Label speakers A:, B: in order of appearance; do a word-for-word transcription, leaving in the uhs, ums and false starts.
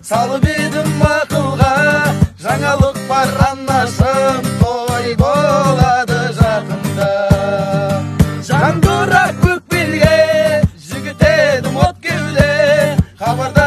A: салып едім ақылға, жаңалық бар анашым, той болады жақында. Жандырап көк белге, жігіт едім от кеуде, хабарда